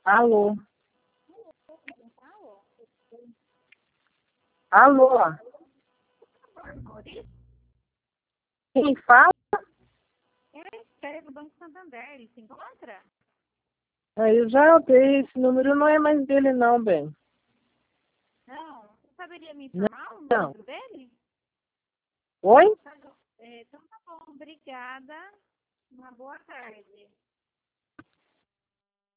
Alô? Alô? Quem fala? É do Banco Santander, ele se encontra? Eu já dei, esse número não é mais dele não, bem. Não. Você saberia me Não. informar o número dele? Oi? Então tá bom, obrigada. Uma boa tarde.